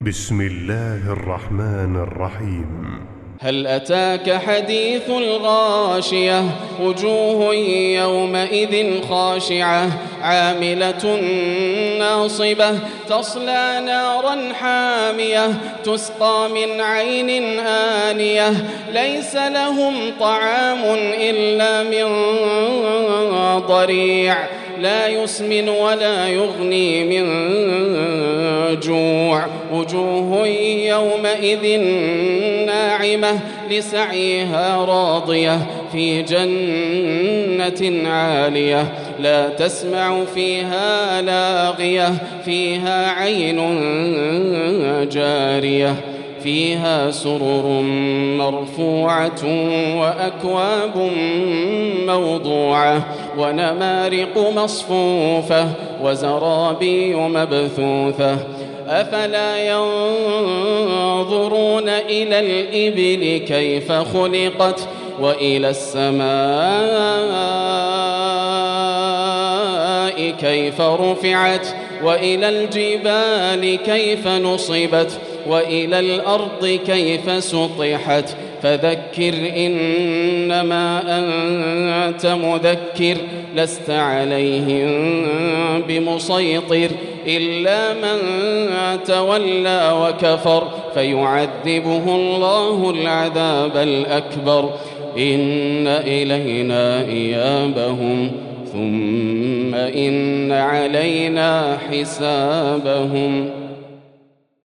بسم الله الرحمن الرحيم. هل أتاك حديث الغاشية وجوه يومئذ خاشعة عاملة ناصبة تصلى نارا حامية تسقى من عين آنية ليس لهم طعام إلا من ضريع لا يسمن ولا يغني من جوع وجوه يومئذ ناعمة لسعيها راضية في جنة عالية لا تسمع فيها لاغية فيها عين جارية فيها سرر مرفوعة وأكواب موضوعة ونمارق مصفوفة وزرابي مبثوثة أفلا ينظرون إلى الإبل كيف خلقت وإلى السماء كيف رفعت وإلى الجبال كيف نصبت وإلى الأرض كيف سطحت فذكر إنما أنت مذكر لست عليهم بمسيطر إلا من تولى وكفر فيعذبه الله العذاب الأكبر إن إلينا إيابهم ثم إن علينا حسابهم.